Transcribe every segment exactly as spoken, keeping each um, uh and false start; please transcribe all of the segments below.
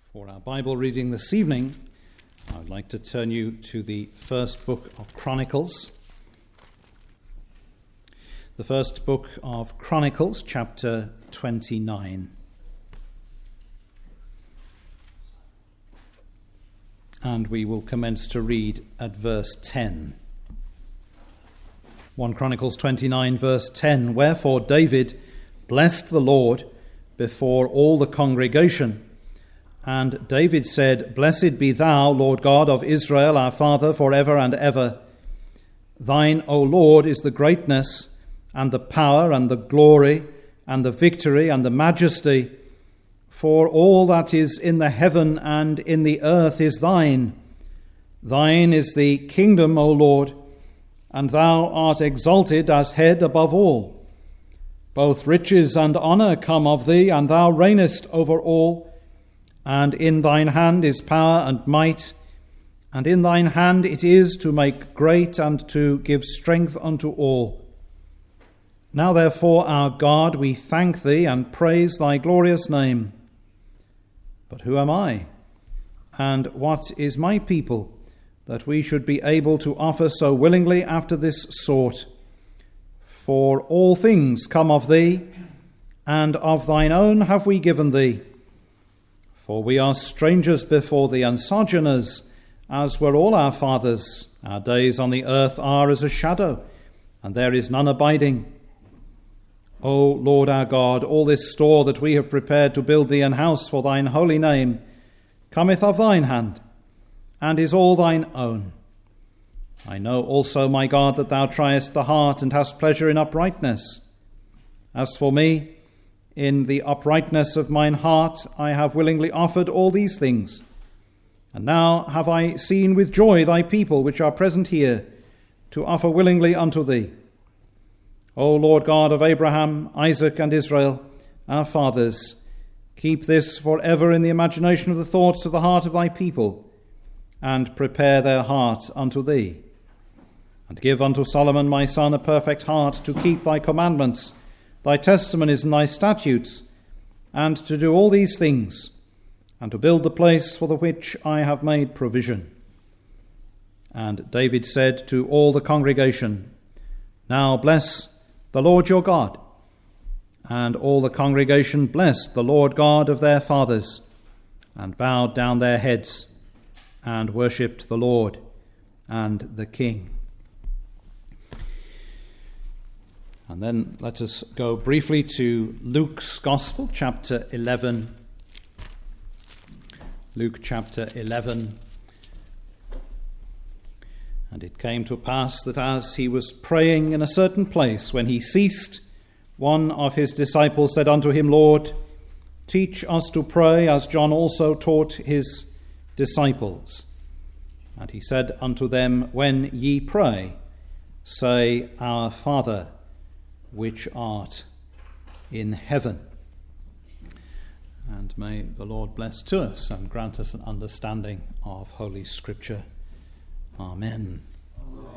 For our Bible reading this evening, I would like to turn you to the first book of Chronicles. The first book of Chronicles, chapter twenty-nine. And we will commence to read at verse ten. First Chronicles twenty-nine, verse ten. Wherefore David blessed the Lord before all the congregation. And David said, Blessed be thou, Lord God of Israel, our Father, for ever and ever. Thine, O Lord, is the greatness, and the power, and the glory, and the victory, and the majesty. For all that is in the heaven and in the earth is thine. Thine is the kingdom, O Lord, and thou art exalted as head above all. Both riches and honour come of thee, and thou reignest over all. And in thine hand is power and might, and in thine hand it is to make great and to give strength unto all. Now therefore, our God, we thank thee and praise thy glorious name. But who am I? And what is my people, that we should be able to offer so willingly after this sort? For all things come of thee, and of thine own have we given thee. For we are strangers before thee and sojourners, as were all our fathers. Our days on the earth are as a shadow, and there is none abiding. O Lord our God, all this store that we have prepared to build thee an house for thine holy name cometh of thine hand, and is all thine own. I know also, my God, that thou triest the heart and hast pleasure in uprightness. As for me, in the uprightness of mine heart I have willingly offered all these things. And now have I seen with joy thy people which are present here, to offer willingly unto thee. O Lord God of Abraham, Isaac, and Israel, our fathers, keep this for ever in the imagination of the thoughts of the heart of thy people, and prepare their heart unto thee. And give unto Solomon my son a perfect heart to keep thy commandments, thy testimonies and thy statutes, and to do all these things, and to build the place for the which I have made provision. And David said to all the congregation, Now bless the Lord your God. And all the congregation blessed the Lord God of their fathers, and bowed down their heads, and worshipped the Lord and the King. And then let us go briefly to Luke's Gospel, chapter eleven. Luke chapter eleven. And it came to pass that as he was praying in a certain place, when he ceased, one of his disciples said unto him, Lord, teach us to pray, as John also taught his disciples. And he said unto them, When ye pray, say, Our Father, which art in heaven. And may the Lord bless to us and grant us an understanding of Holy Scripture. Amen. Amen.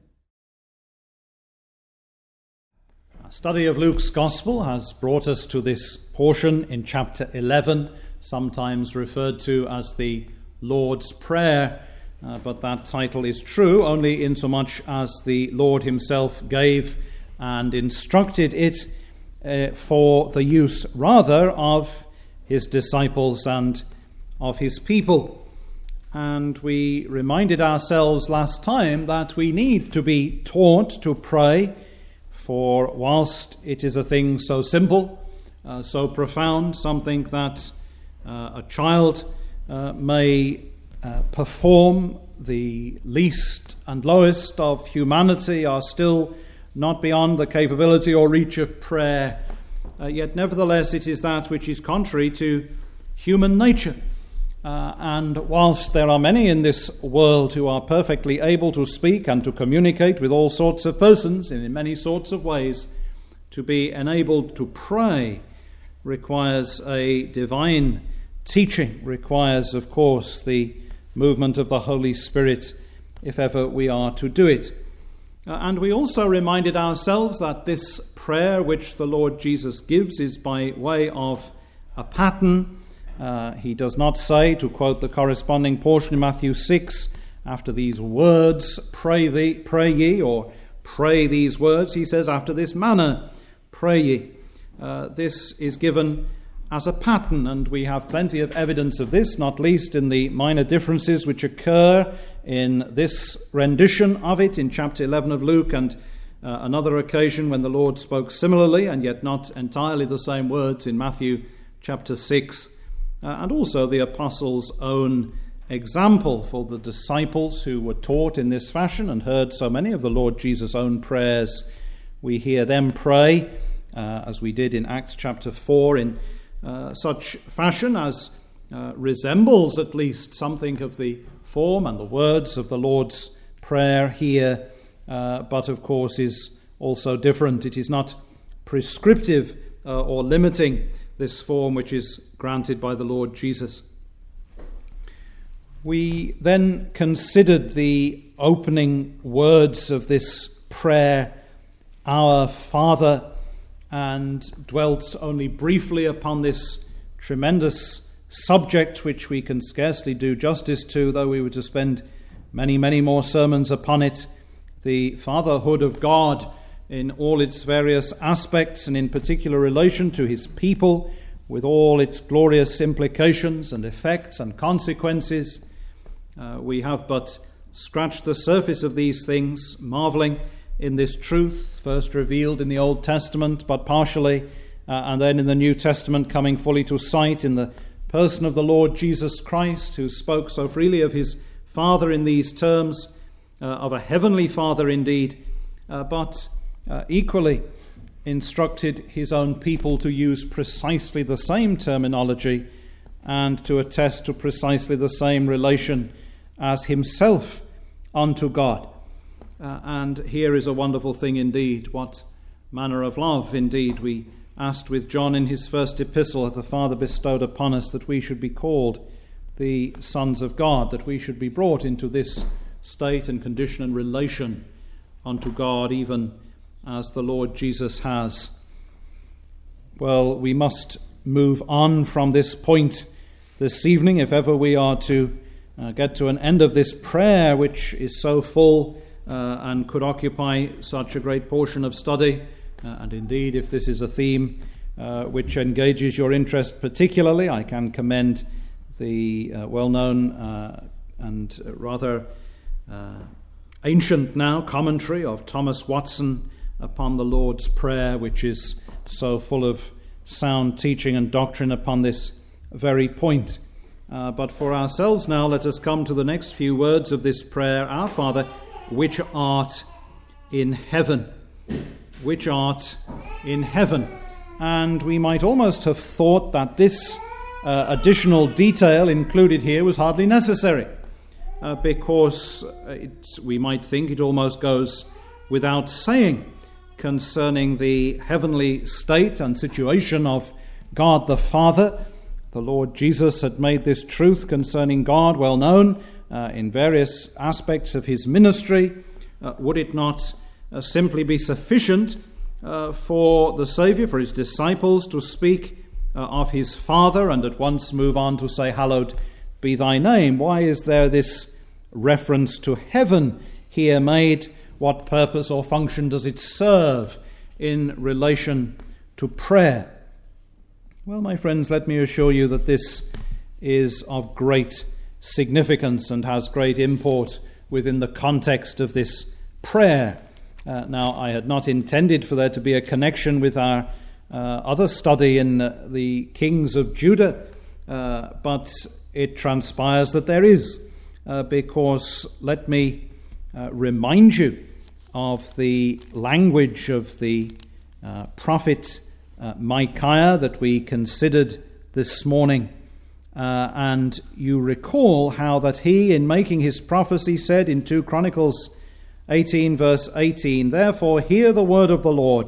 Our study of Luke's Gospel has brought us to this portion in chapter eleven, sometimes referred to as the Lord's Prayer, uh, but that title is true only insomuch as the Lord himself gave and instructed it uh, for the use rather of his disciples and of his people. And we reminded ourselves last time that we need to be taught to pray, for whilst it is a thing so simple, uh, so profound, something that uh, a child uh, may uh, perform, the least and lowest of humanity are still not beyond the capability or reach of prayer. Uh, yet nevertheless it is that which is contrary to human nature. Uh, and whilst there are many in this world who are perfectly able to speak and to communicate with all sorts of persons and in many sorts of ways, to be enabled to pray requires a divine teaching, requires, of course, the movement of the Holy Spirit, if ever we are to do it. Uh, and we also reminded ourselves that this prayer which the Lord Jesus gives is by way of a pattern Uh, he does not say, to quote the corresponding portion in Matthew six, after these words, pray thee, pray ye, or pray these words. He says, after this manner, pray ye. Uh, this is given as a pattern, and we have plenty of evidence of this, not least in the minor differences which occur in this rendition of it in chapter eleven of Luke, and uh, another occasion when the Lord spoke similarly, and yet not entirely the same words, in Matthew chapter six, uh, and also the apostles' own example for the disciples who were taught in this fashion and heard so many of the Lord Jesus' own prayers. We hear them pray, uh, as we did in Acts chapter four, in uh, such fashion as uh, resembles at least something of the form and the words of the Lord's Prayer here, uh, but of course is also different. It is not prescriptive uh, or limiting this form which is granted by the Lord Jesus. We then considered the opening words of this prayer, Our Father, and dwelt only briefly upon this tremendous subject which we can scarcely do justice to, though we were to spend many, many more sermons upon it, the fatherhood of God in all its various aspects, and in particular relation to his people, with all its glorious implications and effects and consequences. Uh, we have but scratched the surface of these things, marveling in this truth, first revealed in the Old Testament, but partially, uh, and then in the New Testament coming fully to sight in the person of the Lord Jesus Christ, who spoke so freely of his Father in these terms, uh, of a heavenly Father indeed, uh, but uh, equally instructed his own people to use precisely the same terminology and to attest to precisely the same relation as himself unto God. Uh, and here is a wonderful thing indeed. What manner of love indeed we asked with John in his first epistle that the Father bestowed upon us, that we should be called the sons of God, that we should be brought into this state and condition and relation unto God, even as the Lord Jesus has. Well, we must move on from this point this evening, if ever we are to uh, get to an end of this prayer, which is so full uh, and could occupy such a great portion of study. Uh, and indeed, if this is a theme uh, which engages your interest particularly, I can commend the uh, well-known uh, and rather uh, ancient now commentary of Thomas Watson upon the Lord's Prayer, which is so full of sound teaching and doctrine upon this very point. Uh, but for ourselves now, let us come to the next few words of this prayer. Our Father, which art in heaven. Which art in heaven. And we might almost have thought that this uh, additional detail included here was hardly necessary, uh, because it, we might think it almost goes without saying concerning the heavenly state and situation of God the Father. The Lord Jesus had made this truth concerning God well known uh, in various aspects of his ministry. Uh, would it not uh, simply be sufficient uh, for the Saviour, for his disciples, to speak uh, of his Father and at once move on to say, hallowed be thy name? Why is there this reference to heaven here made? What purpose or function does it serve in relation to prayer? Well, my friends, let me assure you that this is of great significance and has great import within the context of this prayer. Uh, now, I had not intended for there to be a connection with our uh, other study in uh, the kings of Judah, uh, but it transpires that there is, uh, because let me uh, remind you of the language of the uh, prophet uh, Micaiah that we considered this morning. Uh, and you recall how that he, in making his prophecy, said in two Chronicles eighteen, verse eighteen, therefore hear the word of the Lord.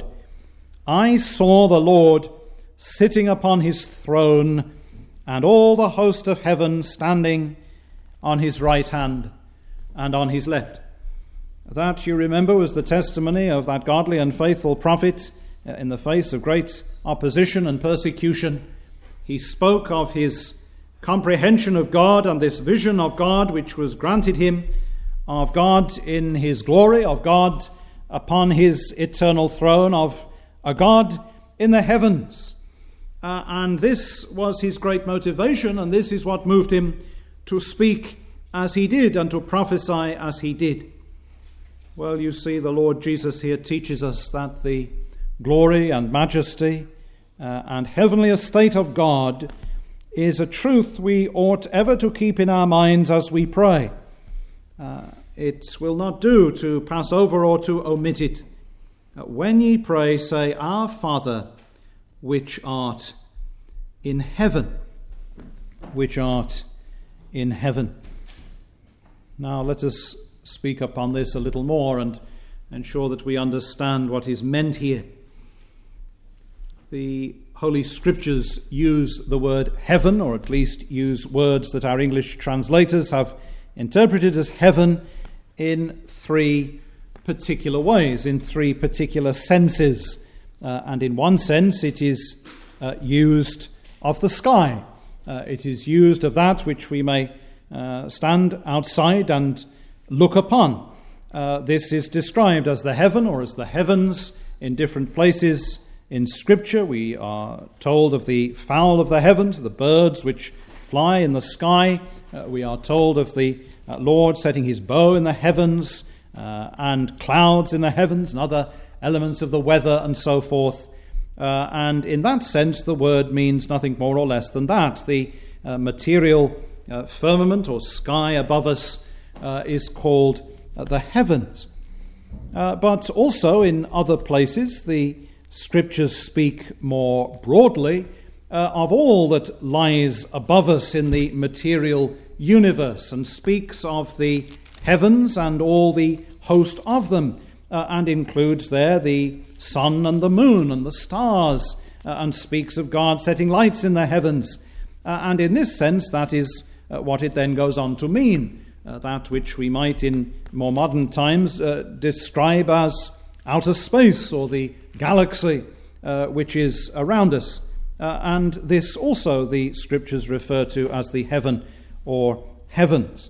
I saw the Lord sitting upon his throne, and all the host of heaven standing on his right hand and on his left. That, you remember, was the testimony of that godly and faithful prophet in the face of great opposition and persecution. he spoke of his comprehension of God and this vision of God which was granted him, of God in his glory, of God upon his eternal throne, of a God in the heavens. Uh, and this was his great motivation, and this is what moved him to speak as he did and to prophesy as he did. Well, you see, the Lord Jesus here teaches us that the glory and majesty uh, and heavenly estate of God is a truth we ought ever to keep in our minds as we pray. Uh, it will not do to pass over or to omit it. Uh, when ye pray, say, Our Father, which art in heaven, which art in heaven. Now let us speak upon this a little more and ensure that we understand what is meant here. The Holy Scriptures use the word heaven, or at least use words that our English translators have interpreted as heaven, in three particular ways, in three particular senses. Uh, and in one sense, it is uh, used of the sky. Uh, it is used of that which we may uh, stand outside and look upon. Uh, this is described as the heaven or as the heavens in different places in Scripture. We are told of the fowl of the heavens, the birds which fly in the sky. Uh, we are told of the uh, Lord setting his bow in the heavens uh, and clouds in the heavens and other elements of the weather and so forth. Uh, and in that sense, the word means nothing more or less than that. The uh, material uh, firmament or sky above us uh, is called uh, the heavens. Uh, but also in other places, the Scriptures speak more broadly uh, of all that lies above us in the material universe, and speaks of the heavens and all the host of them, uh, and includes there the sun and the moon and the stars, uh, and speaks of God setting lights in the heavens. Uh, and in this sense, that is uh, what it then goes on to mean, uh, that which we might in more modern times uh, describe as outer space or the galaxy uh, which is around us. Uh, and this also the Scriptures refer to as the heaven or heavens.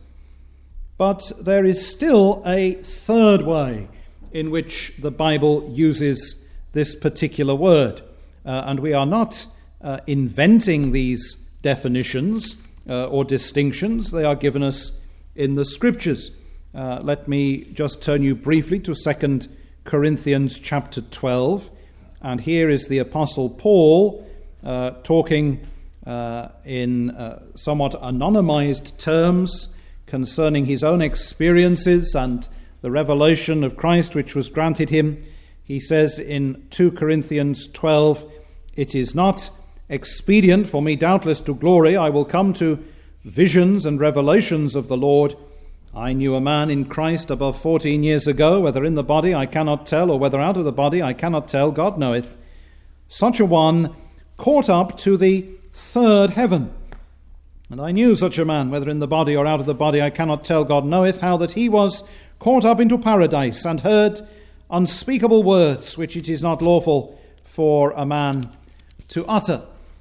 But there is still a third way in which the Bible uses this particular word. Uh, and we are not uh, inventing these definitions uh, or distinctions. They are given us in the Scriptures. Uh, let me just turn you briefly to Second Corinthians chapter twelve. And here is the Apostle Paul uh, talking uh, in uh, somewhat anonymized terms concerning his own experiences and the revelation of Christ which was granted him. He says in Second Corinthians twelve, "It is not expedient for me doubtless to glory. I will come to visions and revelations of the Lord. I knew a man in Christ above fourteen years ago, whether in the body I cannot tell, or whether out of the body I cannot tell, God knoweth. Such a one caught up to the third heaven. And I knew such a man, whether in the body or out of the body I cannot tell, God knoweth, how that he was caught up into paradise, and heard unspeakable words, which it is not lawful for a man to utter."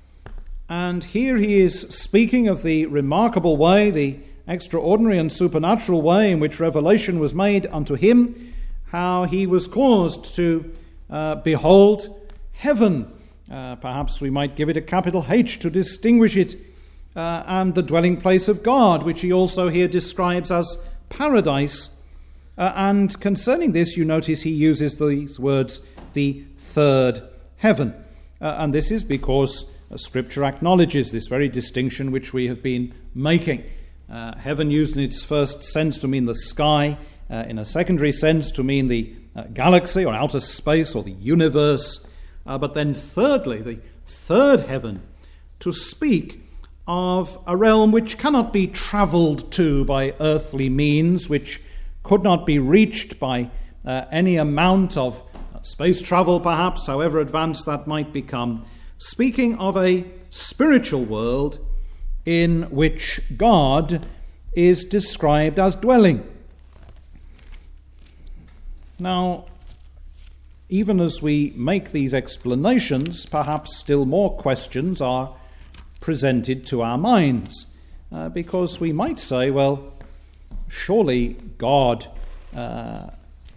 And here he is speaking of the remarkable way, the extraordinary and supernatural way in which revelation was made unto him, how he was caused to uh, behold heaven. Uh, perhaps we might give it a capital H to distinguish it, uh, and the dwelling place of God, which he also here describes as paradise. Uh, and concerning this, you notice he uses these words, the third heaven. Uh, and this is because uh, Scripture acknowledges this very distinction which we have been making. Uh, heaven used in its first sense to mean the sky, uh, in a secondary sense to mean the uh, galaxy or outer space or the universe. Uh, but then thirdly, the third heaven, to speak of a realm which cannot be travelled to by earthly means, which could not be reached by uh, any amount of uh, space travel, perhaps, however advanced that might become, speaking of a spiritual world in which God is described as dwelling. Now, even as we make these explanations, perhaps still more questions are presented to our minds. Uh, because we might say, well, surely God uh,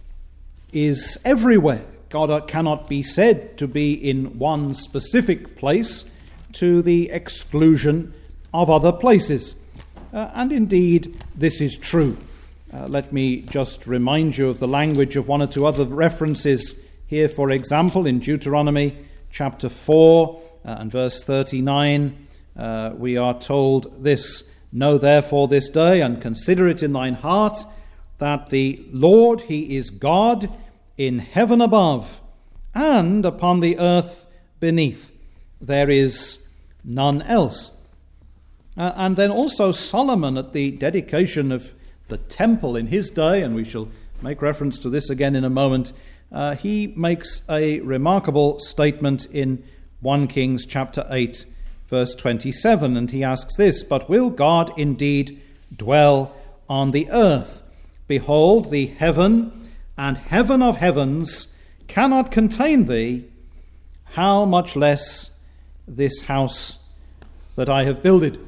is everywhere. God cannot be said to be in one specific place to the exclusion of other places. Uh, and indeed, this is true. Uh, let me just remind you of the language of one or two other references here. For example, in Deuteronomy chapter four uh, and verse thirty-nine, uh, we are told this: "Know therefore this day, and consider it in thine heart, that the Lord, he is God in heaven above, and upon the earth beneath. There is none else." Uh, and then also Solomon, at the dedication of the temple in his day, and we shall make reference to this again in a moment, uh, he makes a remarkable statement in First Kings chapter eight, verse twenty-seven, and he asks this: "But will God indeed dwell on the earth? Behold, the heaven and heaven of heavens cannot contain thee, how much less this house that I have builded."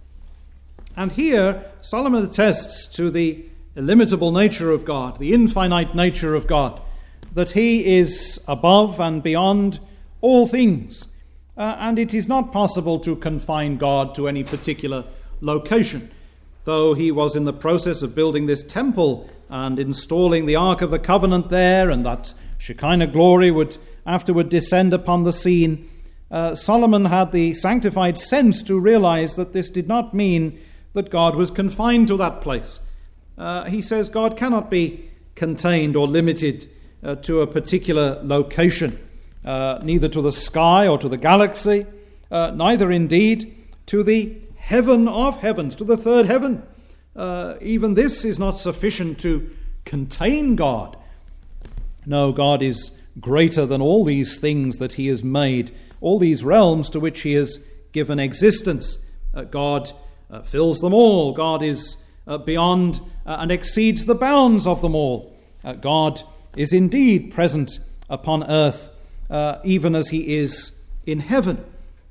And here Solomon attests to the illimitable nature of God, the infinite nature of God, that he is above and beyond all things. Uh, and it is not possible to confine God to any particular location. Though he was in the process of building this temple and installing the Ark of the Covenant there, and that Shekinah glory would afterward descend upon the scene, uh, Solomon had the sanctified sense to realize that this did not mean that God was confined to that place. Uh, he says God cannot be contained or limited uh, to a particular location, uh, neither to the sky or to the galaxy, uh, neither indeed to the heaven of heavens, to the third heaven. Uh, even this is not sufficient to contain God. No, God is greater than all these things that he has made, all these realms to which he has given existence. Uh, God uh, fills them all. God is uh, beyond uh, and exceeds the bounds of them all. Uh, God is indeed present upon earth, uh, even as he is in heaven.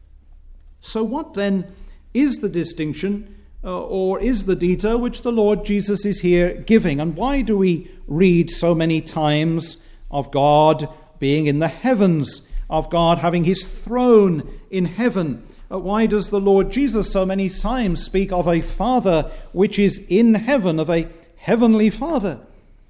So what then is the distinction uh, or is the detail which the Lord Jesus is here giving? And why do we read so many times of God being in the heavens, of God having his throne in heaven? Uh, why does the Lord Jesus so many times speak of a Father which is in heaven, of a heavenly Father?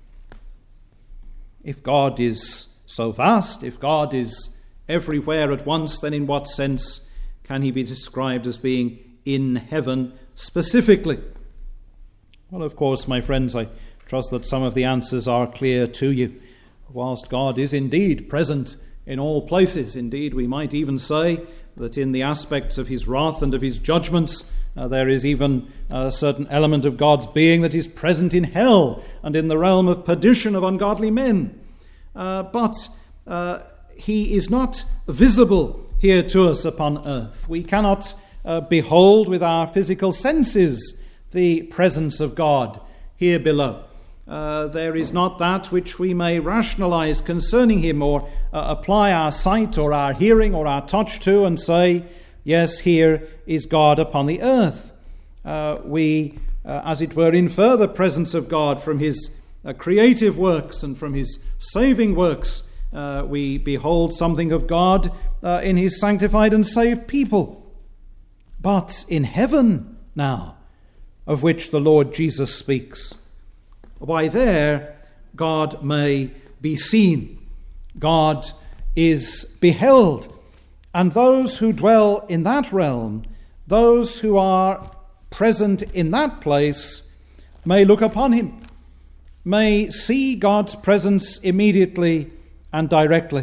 If God is so vast, if God is everywhere at once, then in what sense can he be described as being in heaven specifically? Well, of course, my friends, I trust that some of the answers are clear to you. Whilst God is indeed present in all places, indeed we might even say that in the aspects of his wrath and of his judgments, uh, there is even a certain element of God's being that is present in hell and in the realm of perdition of ungodly men. Uh, but uh, he is not visible here to us upon earth. We cannot uh, behold with our physical senses the presence of God here below. Uh, there is not that which we may rationalize concerning him, or uh, apply our sight or our hearing or our touch to and say, yes, here is God upon the earth. Uh, we, uh, as it were, infer the presence of God from his uh, creative works and from his saving works. Uh, we behold something of God uh, in his sanctified and saved people. But in heaven now, of which the Lord Jesus speaks, why, there God may be seen. God is beheld. And those who dwell in that realm, those who are present in that place, may look upon him, may see God's presence immediately and directly.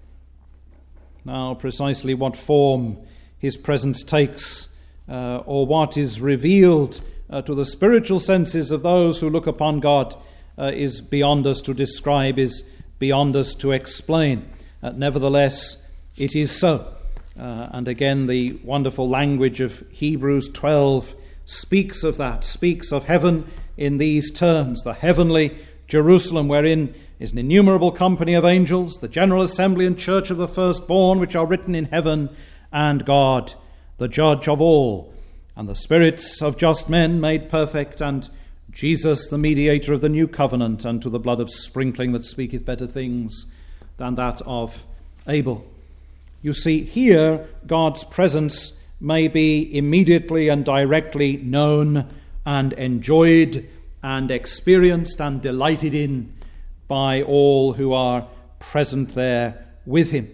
Now, precisely what form his presence takes, uh, or what is revealed Uh, to the spiritual senses of those who look upon God, uh, is beyond us to describe, is beyond us to explain. Uh, nevertheless, it is so. Uh, and again, the wonderful language of Hebrews twelve speaks of that, speaks of heaven in these terms: the heavenly Jerusalem, wherein is an innumerable company of angels, the general assembly and church of the firstborn, which are written in heaven, and God the judge of all, and the spirits of just men made perfect, and Jesus, the mediator of the new covenant, unto the blood of sprinkling that speaketh better things than that of Abel. You see, here God's presence may be immediately and directly known and enjoyed and experienced and delighted in by all who are present there with him.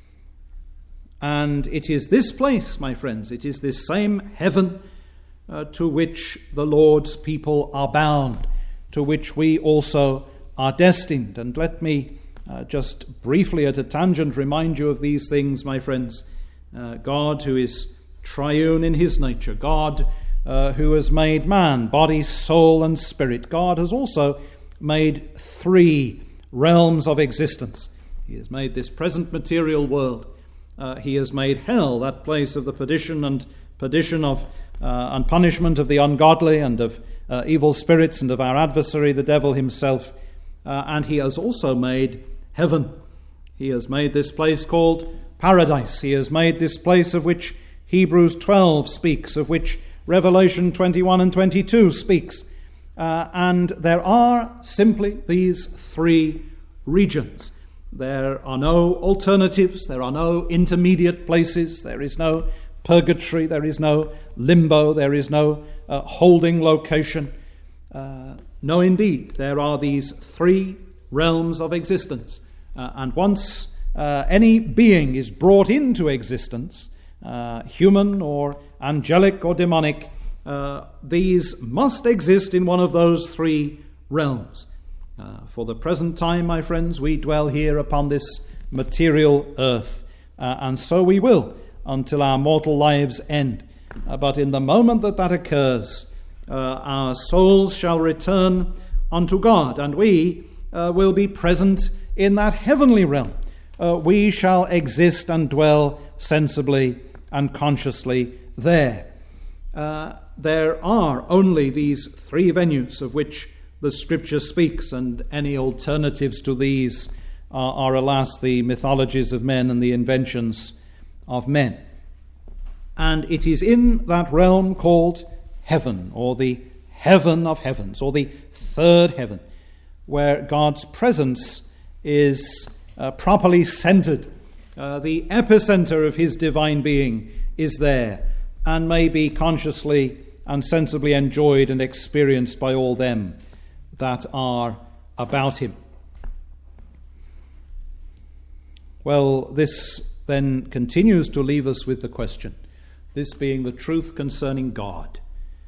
And it is this place, my friends, it is this same heaven uh, to which the Lord's people are bound, to which we also are destined. And let me uh, just briefly at a tangent remind you of these things, my friends. Uh, God, who is triune in his nature, God uh, who has made man, body, soul, and spirit. God has also made three realms of existence. He has made this present material world. Uh, he has made hell, that place of the perdition and perdition of uh, and punishment of the ungodly and of uh, evil spirits and of our adversary, the devil himself. Uh, and he has also made heaven. He has made this place called paradise. He has made this place of which Hebrews twelve speaks, of which Revelation twenty-one and twenty-two speaks. Uh, and there are simply these three regions. There are no alternatives. There are no intermediate places. There is no purgatory. There is no limbo. There is no uh, holding location. Uh, no, indeed, there are these three realms of existence. Uh, and once uh, any being is brought into existence, uh, human or angelic or demonic, uh, these must exist in one of those three realms. Uh, for the present time, my friends, we dwell here upon this material earth, uh, and so we will until our mortal lives end. Uh, but in the moment that that occurs, uh, our souls shall return unto God, and we uh, will be present in that heavenly realm. Uh, we shall exist and dwell sensibly and consciously there. Uh, there are only these three venues of which the Scripture speaks, and any alternatives to these are, are, alas, the mythologies of men and the inventions of men. And it is in that realm called heaven, or the heaven of heavens, or the third heaven, where God's presence is uh, properly centered. Uh, the epicenter of his divine being is there, and may be consciously and sensibly enjoyed and experienced by all them that are about him. Well, this then continues to leave us with the question, this being the truth concerning God.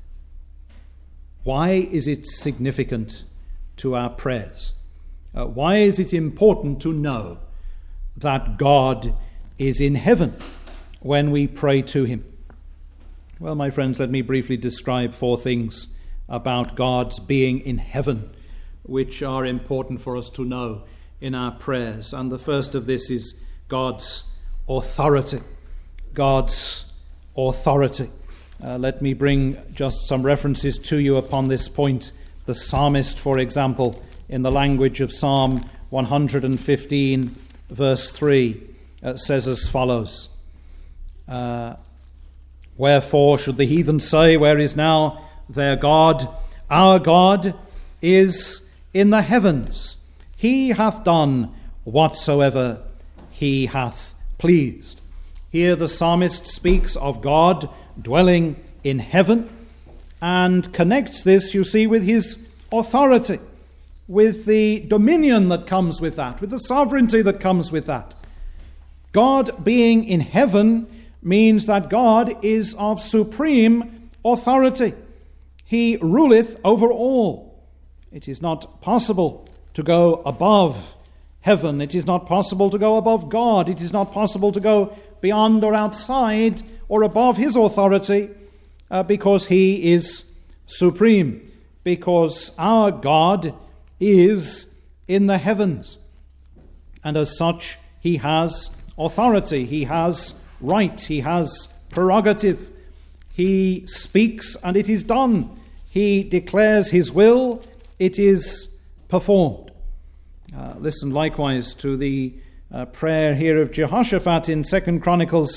Why is it significant to our prayers? Uh, why is it important to know that God is in heaven when we pray to him? Well, my friends, let me briefly describe four things about God's being in heaven, which are important for us to know in our prayers. And the first of this is God's authority. God's authority. Uh, let me bring just some references to you upon this point. The psalmist, for example, in the language of Psalm one hundred fifteen, verse three, uh, says as follows, uh, Wherefore should the heathen say, where is now their God? Our God is in the heavens. He hath done whatsoever he hath pleased. Here the psalmist speaks of God dwelling in heaven and connects this, you see, with his authority, with the dominion that comes with that, with the sovereignty that comes with that. God being in heaven means that God is of supreme authority. He ruleth over all. It is not possible to go above heaven. It is not possible to go above God. It is not possible to go beyond or outside or above his authority uh, because he is supreme, because our God is in the heavens. And as such, he has authority, he has right, he has prerogative. He speaks and it is done. He declares his will, it is performed. Uh, listen likewise to the uh, prayer here of Jehoshaphat in Second Chronicles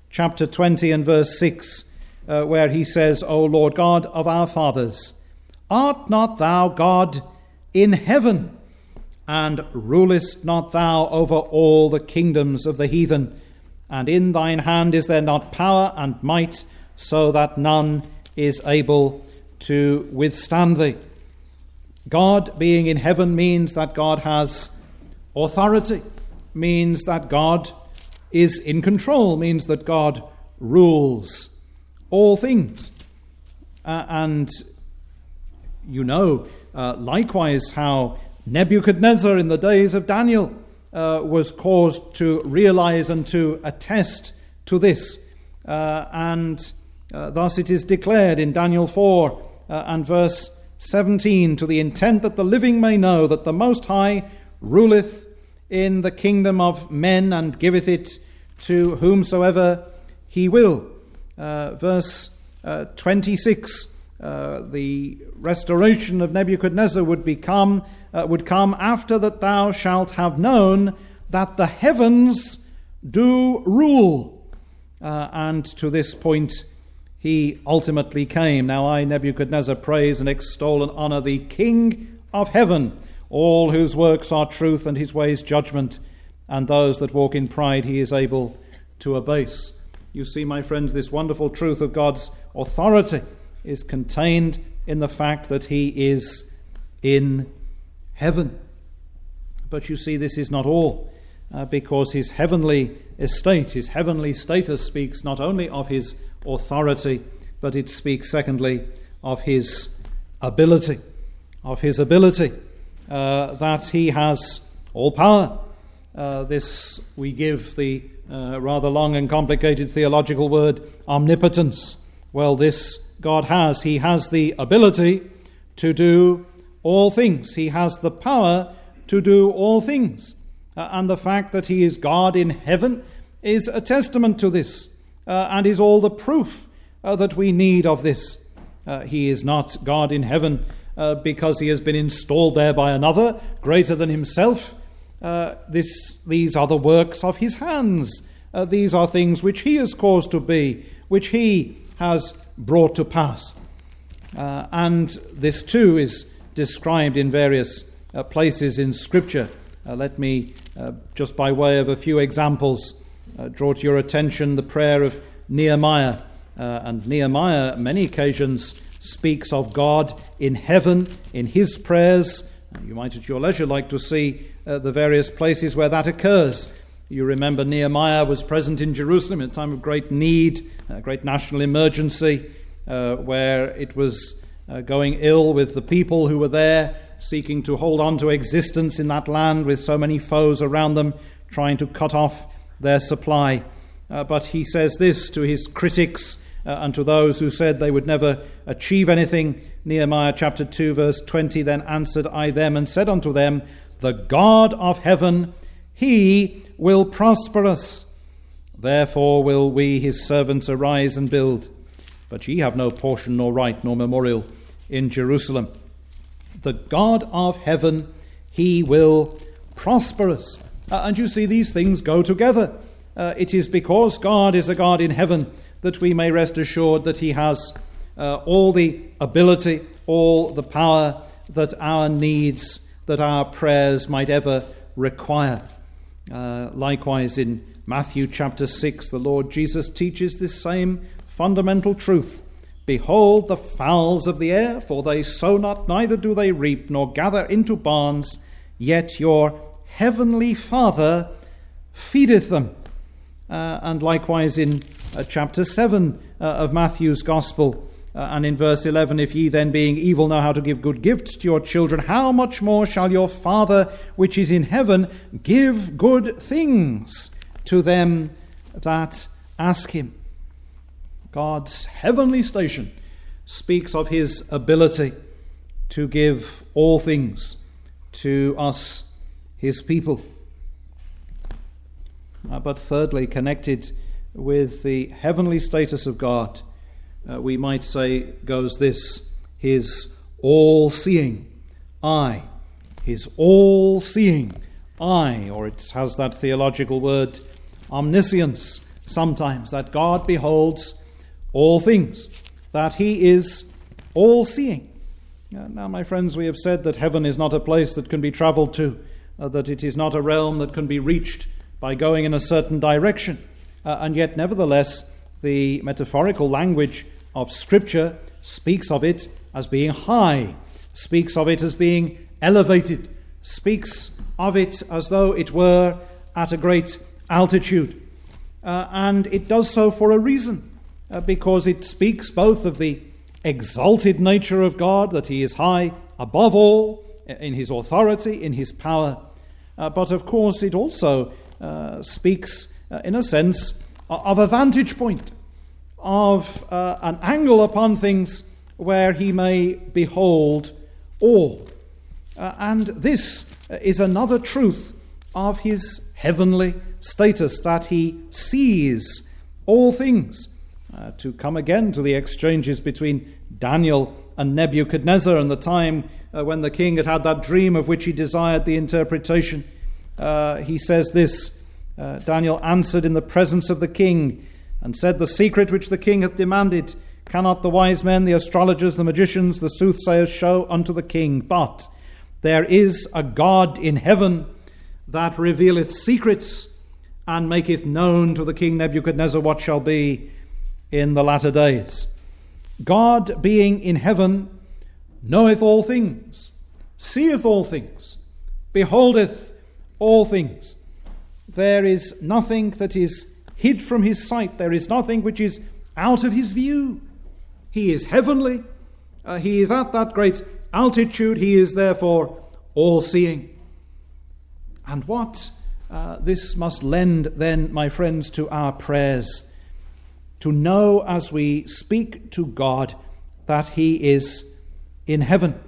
chapter twenty and verse six, uh, where he says, O Lord God of our fathers, art not thou God in heaven, and rulest not thou over all the kingdoms of the heathen? And in thine hand is there not power and might, so that none is able to withstand thee? God being in heaven means that God has authority, means that God is in control, means that God rules all things. Uh, and you know, uh, likewise, how Nebuchadnezzar in the days of Daniel uh, was caused to realize and to attest to this. Uh, and uh, thus it is declared in Daniel four uh, and verse seventeen, to the intent that the living may know that the Most High ruleth in the kingdom of men and giveth it to whomsoever he will. Uh, verse uh, twenty-six, uh, the restoration of Nebuchadnezzar would become uh, would come after that thou shalt have known that the heavens do rule. Uh, and to this point he ultimately came. Now I, Nebuchadnezzar, praise and extol and honor the King of heaven, all whose works are truth and his ways judgment, and those that walk in pride he is able to abase. You see, my friends, this wonderful truth of God's authority is contained in the fact that he is in heaven. But you see, this is not all, uh, because his heavenly estate, his heavenly status speaks not only of his authority, but it speaks, secondly, of his ability, of his ability, uh, that he has all power. Uh, this we give the uh, rather long and complicated theological word omnipotence. Well, this God has. He has the ability to do all things. He has the power to do all things. Uh, and the fact that he is God in heaven is a testament to this, uh, and is all the proof uh, that we need of this. Uh, he is not God in heaven uh, because he has been installed there by another greater than himself. Uh, this, these are the works of his hands. Uh, these are things which he has caused to be, which he has brought to pass. Uh, and this too is described in various uh, places in Scripture. Uh, let me, uh, just by way of a few examples, uh, draw to your attention the prayer of Nehemiah. Uh, and Nehemiah, on many occasions, speaks of God in heaven in his prayers. You might at your leisure like to see uh, the various places where that occurs. You remember Nehemiah was present in Jerusalem at a time of great need, a great national emergency, uh, where it was uh, going ill with the people who were there, seeking to hold on to existence in that land with so many foes around them, trying to cut off their supply. Uh, but he says this to his critics uh, and to those who said they would never achieve anything. Nehemiah chapter two verse twenty, then answered I them and said unto them, the God of heaven, he will prosper us. Therefore will we his servants arise and build. But ye have no portion nor right nor memorial in Jerusalem. The God of heaven, he will prosper us. Uh, and you see, these things go together. Uh, it is because God is a God in heaven that we may rest assured that he has uh, all the ability, all the power that our needs, that our prayers might ever require. Uh, likewise, in Matthew chapter six, the Lord Jesus teaches this same fundamental truth. Behold the fowls of the air, for they sow not, neither do they reap, nor gather into barns, yet your heavenly Father feedeth them. Uh, and likewise in uh, chapter seven uh, of Matthew's Gospel, uh, and in verse eleven, if ye then being evil know how to give good gifts to your children, how much more shall your Father which is in heaven give good things to them that ask him. God's heavenly station speaks of his ability to give all things to us, his people. Uh, but thirdly, connected with the heavenly status of God, uh, we might say goes this: his all-seeing eye. His all-seeing eye, or it has that theological word omniscience, sometimes, that God beholds all things, that he is all-seeing. Uh, now, my friends, we have said that heaven is not a place that can be traveled to, uh, that it is not a realm that can be reached by going in a certain direction. Uh, and yet, nevertheless, the metaphorical language of Scripture speaks of it as being high, speaks of it as being elevated, speaks of it as though it were at a great altitude. Uh, and it does so for a reason, uh, because it speaks both of the exalted nature of God, that he is high above all in his authority, in his power. Uh, but of course it also uh, speaks, uh, in a sense, of a vantage point, of uh, an angle upon things where he may behold all. Uh, and this is another truth of his heavenly status, that he sees all things. Uh, to come again to the exchanges between Daniel and Nebuchadnezzar and the time uh, when the king had had that dream of which he desired the interpretation. Uh, he says this, uh, Daniel answered in the presence of the king and said, the secret which the king hath demanded cannot the wise men, the astrologers, the magicians, the soothsayers show unto the king. But there is a God in heaven that revealeth secrets and maketh known to the king Nebuchadnezzar what shall be in the latter days. God, being in heaven, knoweth all things, seeth all things, beholdeth all things. There is nothing that is hid from his sight. There is nothing which is out of his view. He is heavenly. Uh, he is at that great altitude. He is therefore all-seeing. And what uh, this must lend then, my friends, to our prayers, to know as we speak to God that he is in heaven.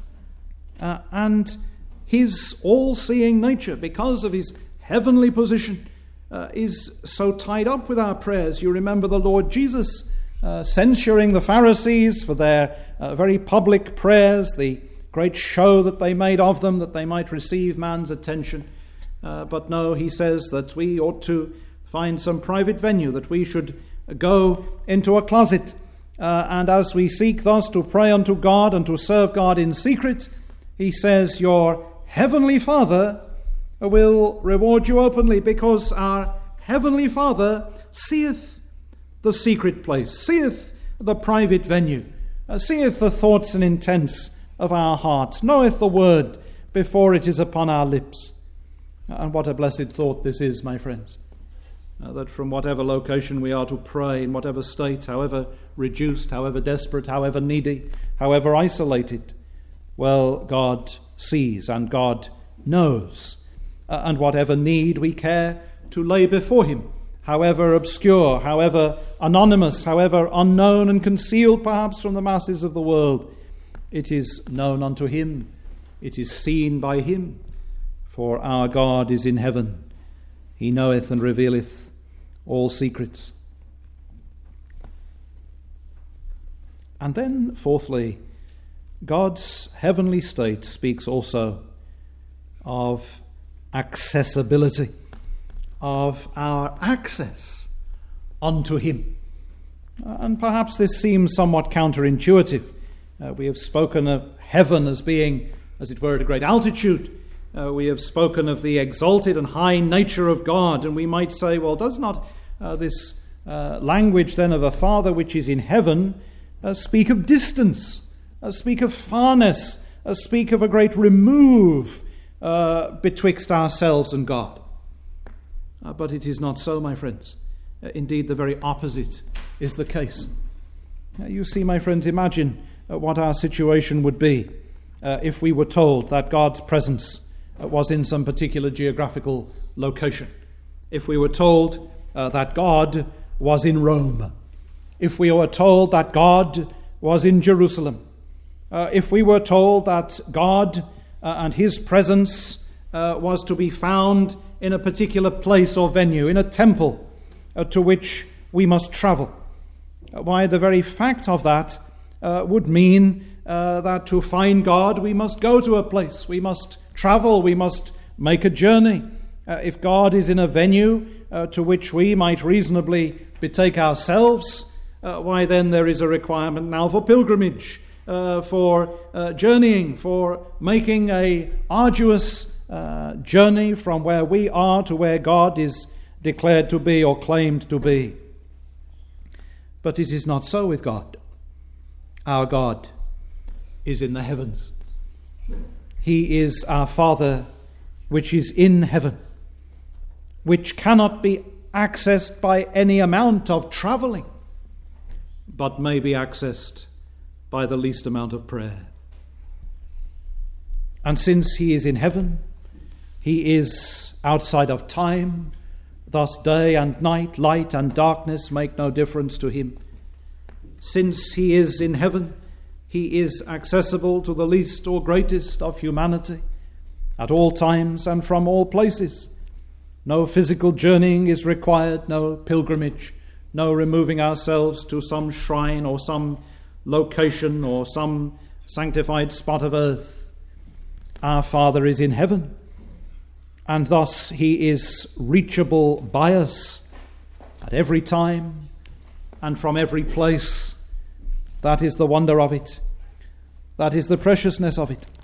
Uh, and his all-seeing nature, because of his heavenly position, uh, is so tied up with our prayers. You remember the Lord Jesus uh, censuring the Pharisees for their uh, very public prayers, the great show that they made of them, that they might receive man's attention. Uh, but no, he says that we ought to find some private venue, that we should go into a closet, uh, and as we seek thus to pray unto God and to serve God in secret, he says, your heavenly Father will reward you openly, because our heavenly Father seeth the secret place, seeth the private venue, uh, seeth the thoughts and intents of our hearts, knoweth the word before it is upon our lips. And what a blessed thought this is, my friends. Uh, that from whatever location we are to pray, in whatever state, however reduced, however desperate, however needy, however isolated, well, God sees and God knows. Uh, and whatever need we care to lay before him, however obscure, however anonymous, however unknown and concealed perhaps from the masses of the world, it is known unto him, it is seen by him, for our God is in heaven. He knoweth and revealeth all secrets. And then, fourthly, God's heavenly state speaks also of accessibility, of our access unto him. And perhaps this seems somewhat counterintuitive. Uh, we have spoken of heaven as being, as it were, at a great altitude. Uh, we have spoken of the exalted and high nature of God, and we might say, well, does not uh, this uh, language then of a Father which is in heaven uh, speak of distance, uh, speak of farness, uh, speak of a great remove uh, betwixt ourselves and God? Uh, but it is not so, my friends. Uh, indeed, the very opposite is the case. Uh, you see, my friends, imagine uh, what our situation would be uh, if we were told that God's presence was in some particular geographical location. If we were told uh, that God was in Rome, if we were told that God was in Jerusalem, uh, if we were told that God uh, and his presence uh, was to be found in a particular place or venue, in a temple uh, to which we must travel, uh, why, the very fact of that uh, would mean uh, that to find God we must go to a place, we must travel, we must make a journey, Uh, if God is in a venue uh, to which we might reasonably betake ourselves, uh, why then there is a requirement now for pilgrimage, uh, for uh, journeying, for making a arduous uh, journey from where we are to where God is declared to be or claimed to be. But it is not so with God. Our God is in the heavens. He is our Father, which is in heaven, which cannot be accessed by any amount of travelling, but may be accessed by the least amount of prayer. And since he is in heaven, he is outside of time, thus day and night, light and darkness make no difference to him. Since he is in heaven, he is accessible to the least or greatest of humanity at all times and from all places. No physical journeying is required, no pilgrimage, no removing ourselves to some shrine or some location or some sanctified spot of earth. Our Father is in heaven, and thus he is reachable by us at every time and from every place. That is the wonder of it. That is the preciousness of it.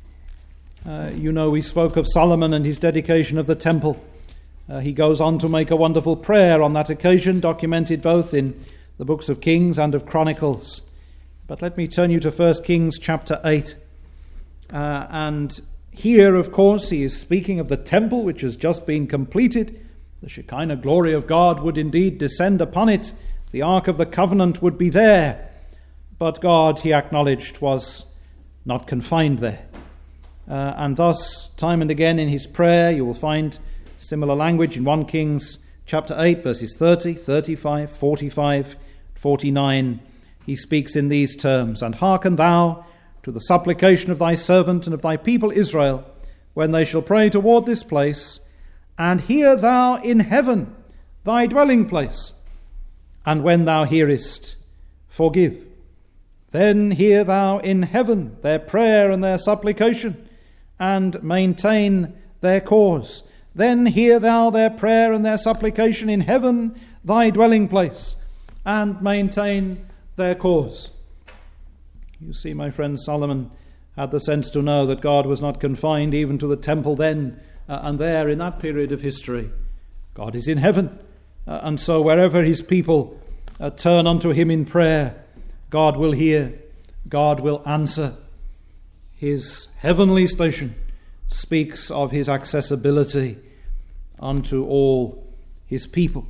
Uh, you know, we spoke of Solomon and his dedication of the temple. Uh, he goes on to make a wonderful prayer on that occasion, documented both in the books of Kings and of Chronicles. But let me turn you to First Kings chapter eight. Uh, and here, of course, he is speaking of the temple which has just been completed. The Shekinah glory of God would indeed descend upon it. The Ark of the Covenant would be there. But God, he acknowledged, was not confined there. Uh, and thus, time and again in his prayer, you will find similar language in First Kings chapter eight, verses thirty, thirty-five, forty-five, forty-nine. He speaks in these terms, "And hearken thou to the supplication of thy servant and of thy people Israel, when they shall pray toward this place, and hear thou in heaven thy dwelling place. And when thou hearest, forgive. Then hear thou in heaven their prayer and their supplication, and maintain their cause. Then hear thou their prayer and their supplication in heaven, thy dwelling place, and maintain their cause." You see, my friend, Solomon had the sense to know that God was not confined even to the temple then uh, and there in that period of history. God is in heaven, uh, and so wherever his people uh, turn unto him in prayer, God will hear, God will answer. His heavenly station speaks of his accessibility unto all his people.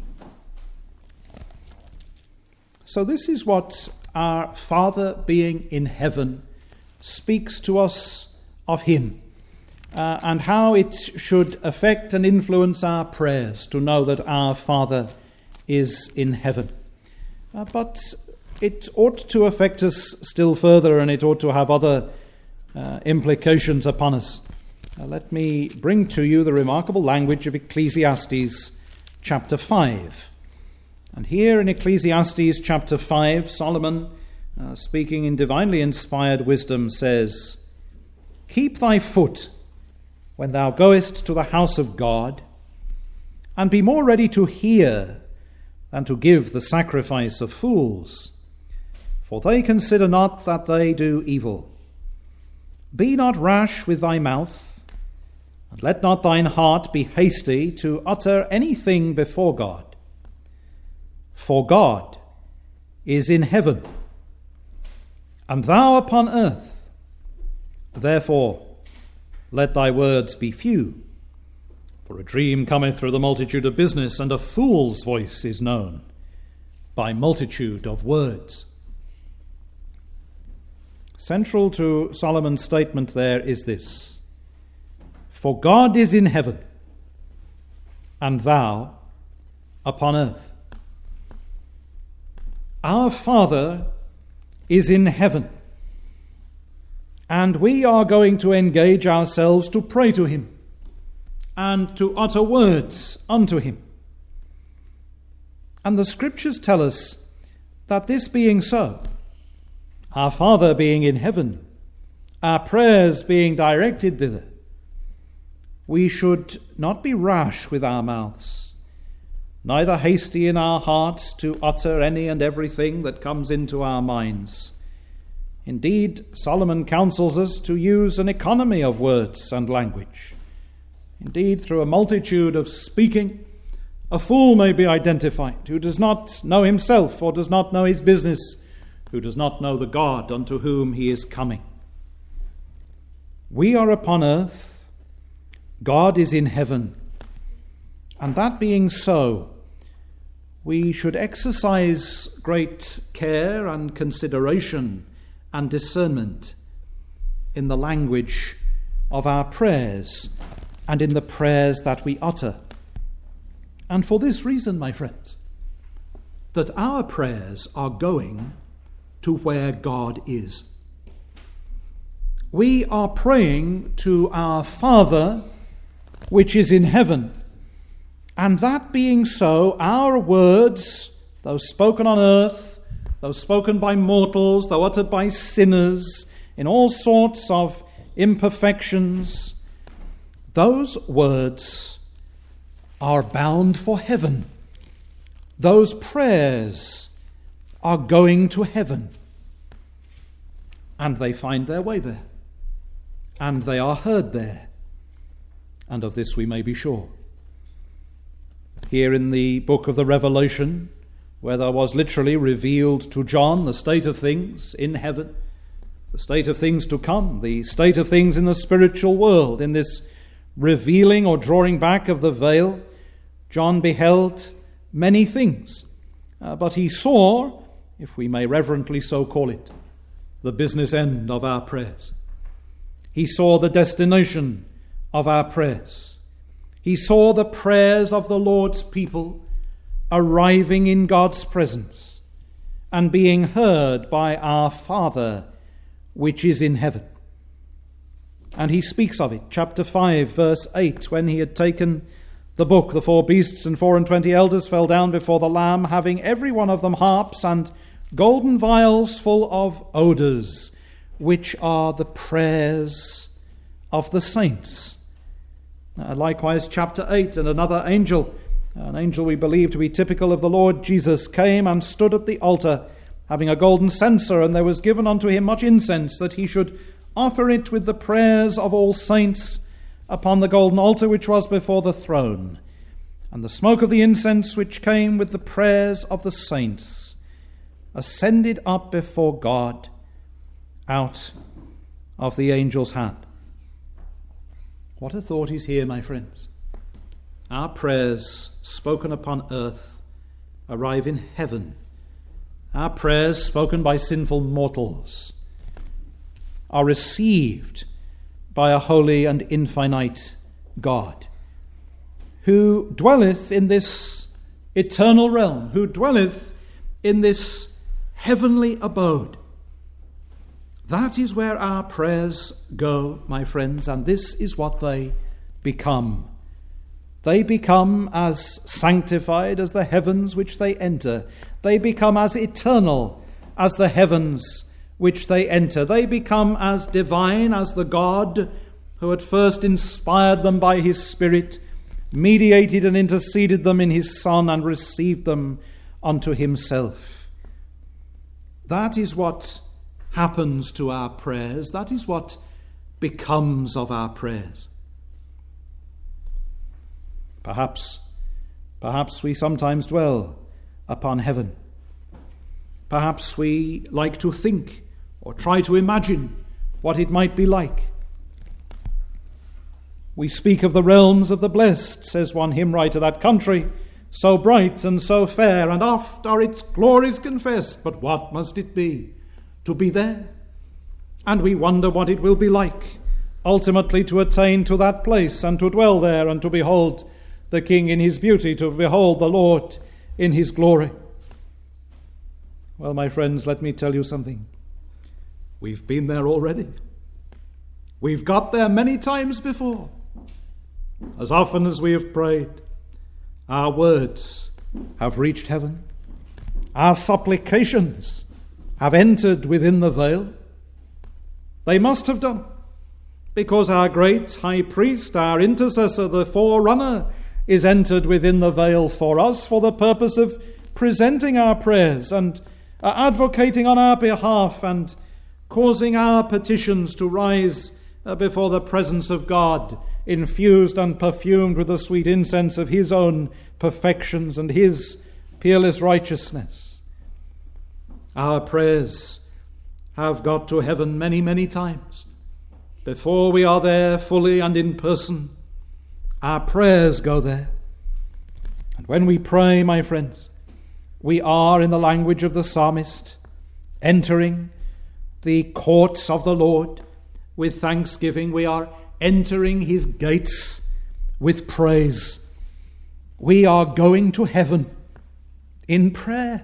So this is what our Father being in heaven speaks to us of him, uh, and how it should affect and influence our prayers to know that our Father is in heaven. Uh, but it ought to affect us still further, and it ought to have other uh, implications upon us. Uh, let me bring to you the remarkable language of Ecclesiastes chapter five. And here in Ecclesiastes chapter five, Solomon, uh, speaking in divinely inspired wisdom, says, "Keep thy foot when thou goest to the house of God, and be more ready to hear than to give the sacrifice of fools. For they consider not that they do evil. Be not rash with thy mouth, and let not thine heart be hasty to utter anything before God. For God is in heaven, and thou upon earth. Therefore let thy words be few. For a dream cometh through the multitude of business, and a fool's voice is known by multitude of words." Central to Solomon's statement there is this: "For God is in heaven, and thou upon earth." Our Father is in heaven, and we are going to engage ourselves to pray to him and to utter words unto him. And the Scriptures tell us that this being so, our Father being in heaven, our prayers being directed thither, we should not be rash with our mouths, neither hasty in our hearts to utter any and everything that comes into our minds. Indeed, Solomon counsels us to use an economy of words and language. Indeed, through a multitude of speaking, a fool may be identified who does not know himself or does not know his business, who does not know the God unto whom he is coming. We are upon earth, God is in heaven, and that being so, we should exercise great care and consideration and discernment in the language of our prayers and in the prayers that we utter. And for this reason, my friends, that our prayers are going to where God is. We are praying to our Father, which is in heaven. And that being so, our words, though spoken on earth, though spoken by mortals, though uttered by sinners, in all sorts of imperfections, those words are bound for heaven. Those prayers are going to heaven. And they find their way there. And they are heard there. And of this we may be sure. Here in the book of the Revelation, where there was literally revealed to John the state of things in heaven, the state of things to come, the state of things in the spiritual world, in this revealing or drawing back of the veil, John beheld many things. Uh, but he saw, if we may reverently so call it, the business end of our prayers. He saw the destination of our prayers. He saw the prayers of the Lord's people arriving in God's presence and being heard by our Father, which is in heaven. And he speaks of it, chapter five, verse eight, when he had taken the book, the four beasts and four and twenty elders fell down before the Lamb, having every one of them harps and golden vials full of odors, which are the prayers of the saints. Uh, likewise, chapter eight, and another angel, an angel we believe to be typical of the Lord Jesus, came and stood at the altar, having a golden censer, and there was given unto him much incense, that he should offer it with the prayers of all saints upon the golden altar which was before the throne. And the smoke of the incense which came with the prayers of the saints ascended up before God out of the angel's hand. What a thought is here, my friends. Our prayers spoken upon earth arrive in heaven. Our prayers spoken by sinful mortals are received by a holy and infinite God, who dwelleth in this eternal realm, who dwelleth in this heavenly abode. That is where our prayers go, my friends, and this is what they become. They become as sanctified as the heavens which they enter. They become as eternal as the heavens which they enter. They become as divine as the God who had first inspired them by his Spirit, mediated and interceded them in his Son, and received them unto himself. That is what happens to our prayers. That is what becomes of our prayers. Perhaps, perhaps we sometimes dwell upon heaven. Perhaps we like to think or try to imagine what it might be like. We speak of the realms of the blessed, says one hymn writer, that country so bright and so fair, and oft are its glories confessed, but what must it be to be there? And we wonder what it will be like ultimately to attain to that place and to dwell there and to behold the King in his beauty, to behold the Lord in his glory. Well, my friends, let me tell you something. We've been there already. We've got there many times before. As often as we have prayed, our words have reached heaven. Our supplications have entered within the veil. They must have done. because our great high priest, our intercessor, the forerunner, is entered within the veil for us for the purpose of presenting our prayers and uh, advocating on our behalf and causing our petitions to rise uh, before the presence of God, infused and perfumed with the sweet incense of his own perfections and his peerless righteousness. Our prayers have got to heaven many, many times. Before we are there fully and in person, our prayers go there. And when we pray, my friends, we are, in the language of the psalmist, entering the courts of the Lord with thanksgiving. We are entering his gates with praise. We are going to heaven in prayer.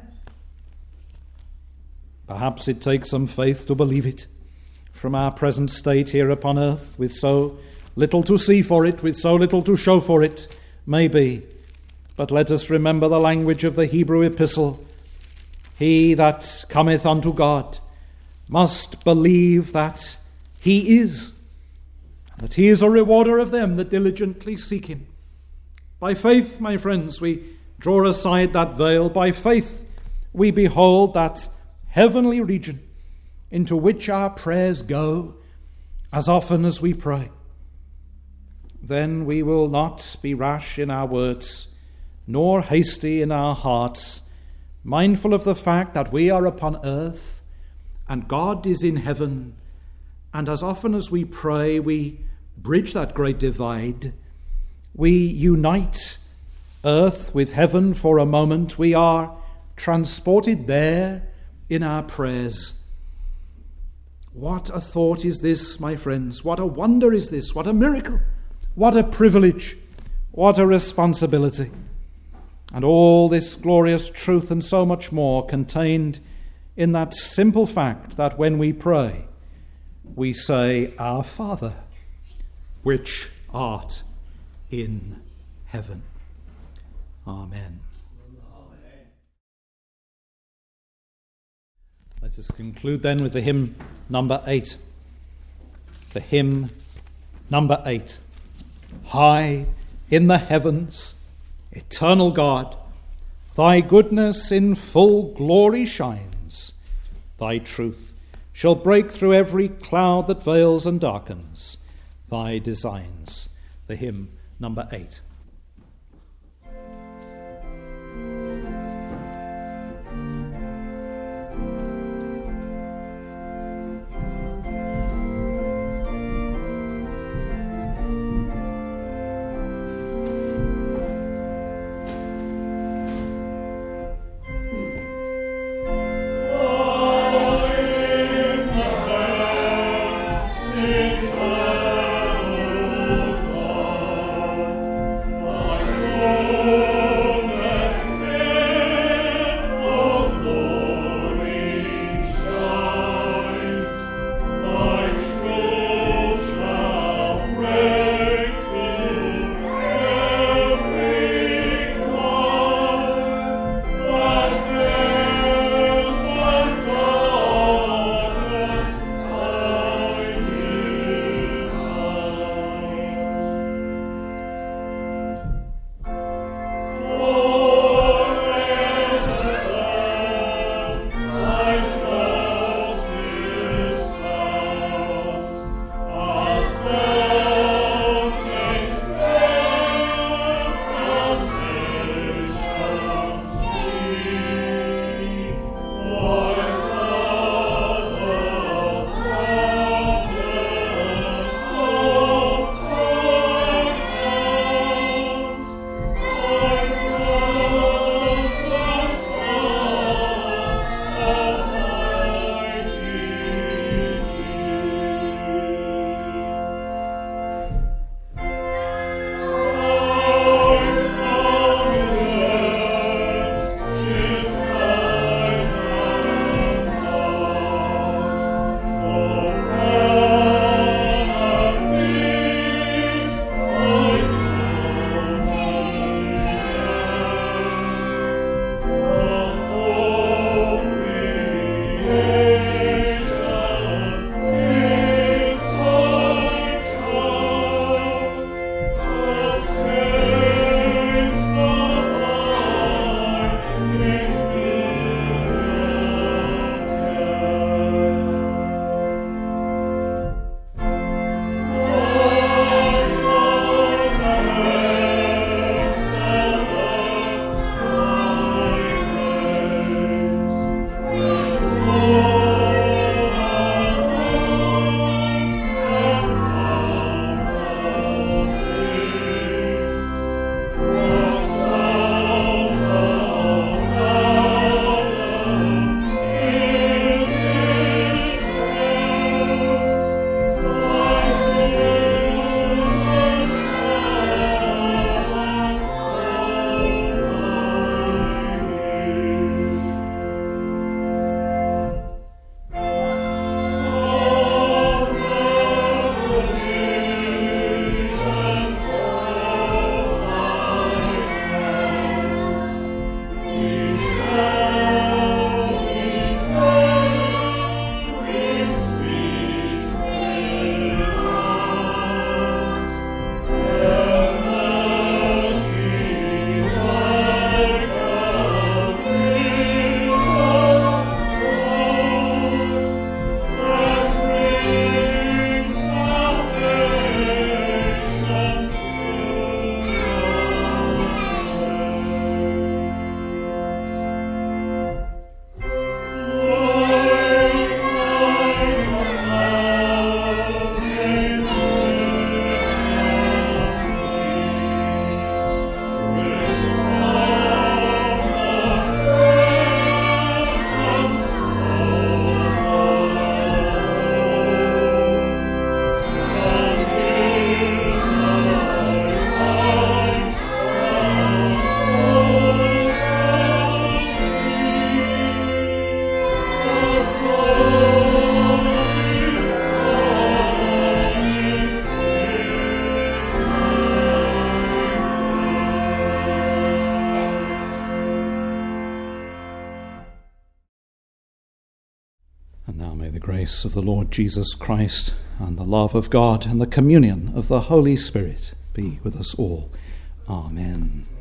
Perhaps it takes some faith to believe it from our present state here upon earth, with so little to see for it, with so little to show for it, maybe. But let us remember the language of the Hebrew epistle. He that cometh unto God must believe that he is, that he is a rewarder of them that diligently seek him. By faith, my friends, we draw aside that veil. By faith, we behold that heavenly region into which our prayers go as often as we pray. Then we will not be rash in our words, nor hasty in our hearts, mindful of the fact that we are upon earth and God is in heaven. And as often as we pray, we bridge that great divide. We unite earth with heaven for a moment. We are transported there in our prayers. What a thought is this, my friends? What a wonder is this? What a miracle! What a privilege! What a responsibility! And all this glorious truth and so much more contained in that simple fact that when we pray, we say, Our Father, which art in heaven. Amen. Let us conclude then with the hymn number eight. The hymn number eight. High in the heavens, eternal God, thy goodness in full glory shines. Thy truth shall break through every cloud that veils and darkens thy designs. The hymn number eight. And now may the grace of the Lord Jesus Christ and the love of God and the communion of the Holy Spirit be with us all. Amen.